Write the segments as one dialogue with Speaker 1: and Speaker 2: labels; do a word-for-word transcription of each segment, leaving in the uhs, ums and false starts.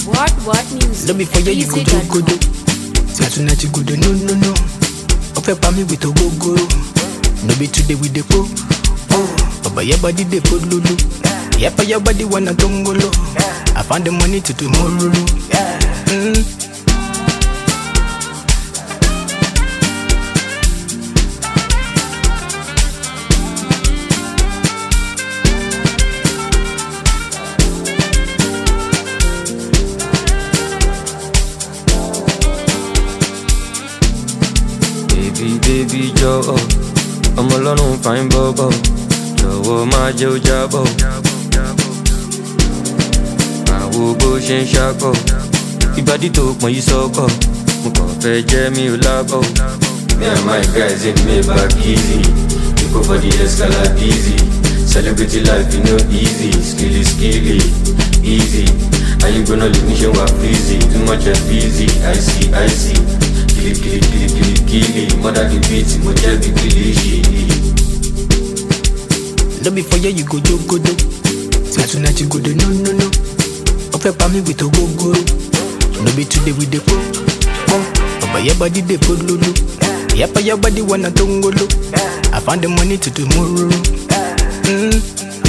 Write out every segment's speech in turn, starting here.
Speaker 1: What what music?
Speaker 2: No be for you go do go do. Say tonight you go do no no no. Ofe pa me with ogogoro. No be today we dey go. Oh, but your body dey put lulu. Yeah, for your body wanna tongolo. I found the money to tomorrow. Mm.
Speaker 3: Baby, baby, jọ̀wọ́, ọmọ ọlọ́run fine bọ́bọ̀, jọ̀wọ́ má jẹ́ ó jábọ̀. Àwo bó ṣe ń ṣakọ̀, ìbàdí tó pọ̀n yìí sọ́kọ̀, mo kàn fẹ́ jẹ́ mi ò lábọ̀. Me and my guys in Maybach easy, we go for the Escalade easy. Celebrity life, you know easy, skilly, skilly, easy. Are you gonna leave me show up easy? Too much of busy, I see, I see. Kili, kili, kili, kili, kili, mother the beat, mo jẹ́ bí kili ṣe.
Speaker 2: No be for you you go do go do. Say tonight you go do no no no. Ofe pa me with ogogoro. No be today we dey go. Oh, but your body dey put lulu. Yeah, for your body wanna tongolo. I found the money to tomorrow. Mm.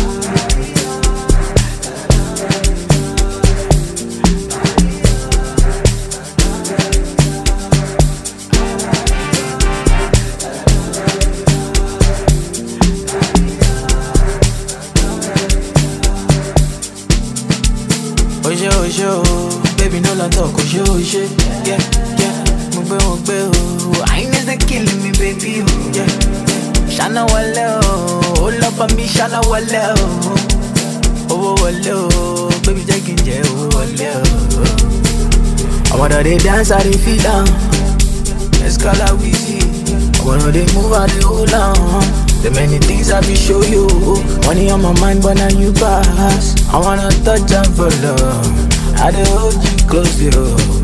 Speaker 2: Oje oje oh, baby no la talk oje oje, yeah yeah. Mo gbé mo gbé oh, highness they killing me baby oh, yeah yeah. Shana wale oh, all up on me shana wale oh, oh wale oh, baby jẹ́ kí n jẹ́ oh wale oh. I wanna dey dance I dey feel down, Escalade Wheezy. I wanna dey move I dey hold on. The many things I be show you. Money on my mind, but now you pass. I wanna touch and follow. I dey hold you close, yo.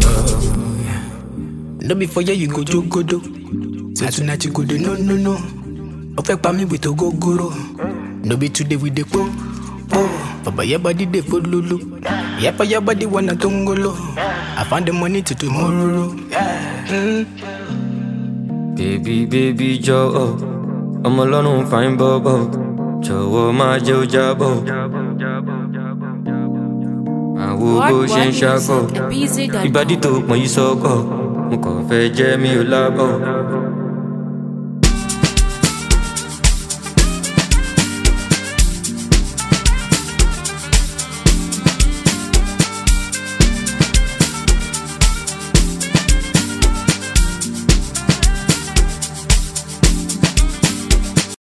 Speaker 2: No be for you, you go do go do. Say tonight you go do no no no. Ofe pa me with ogogoro. No be today we dey go. Oh, but your body dey for lulu. Yeah, for your body wanna tongolo. I found the money to tomorrow. Mm.
Speaker 3: Baby, baby, jọ̀wọ́, ọmọ ọlọ́run fine bọ́bọ̀, jọ̀wọ́ má jẹ́ ó jábọ̀. Àwo bó ṣe ń ṣakọ̀, ìbàdí tó pọ̀n yìí sọ́kọ̀, mo kàn fẹ́ jẹ́ mi ò lábọ̀.